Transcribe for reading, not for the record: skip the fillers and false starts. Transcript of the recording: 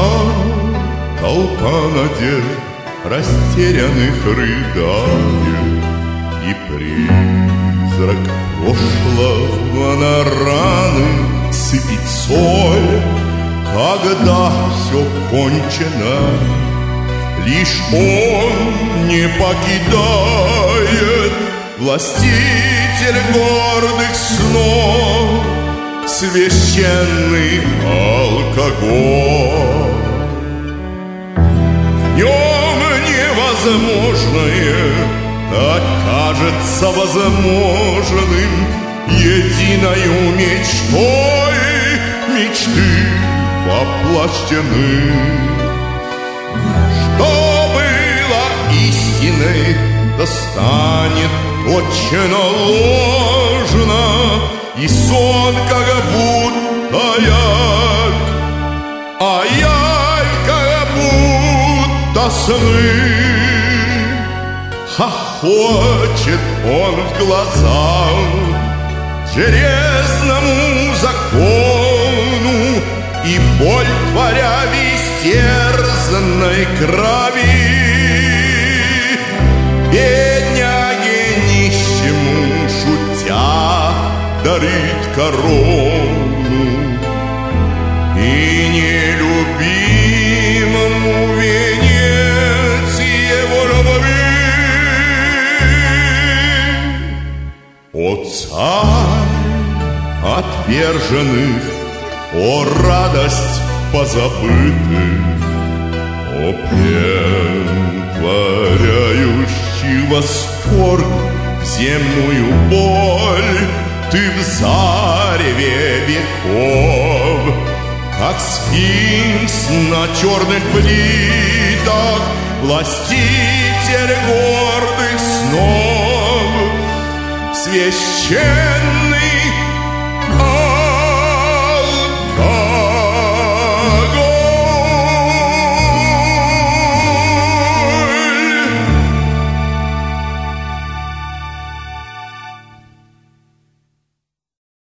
толпа надежд растерянных рыдает, и призрак прошлого на раны сыпет соль. Когда все кончено, лишь он не покидает, властитель гордых снов, священный алкоголь. В нем невозможное так кажется возможным, единою мечтой мечты воплощены. Что было истиной, да станет точно ложно, и сон как будто явь, а явь как будто сны. Хохочет он в глаза железному закону, и боль творя в истерзанной крови бедняге нищему шутя дарит корону, и нелюбимому венец его любви. О царь отверженных, о радость позабытых, о пен, творяющий восторг в земную боль, ты в зареве веков, как сфинкс на черных плитах, властитель гордых снов, священный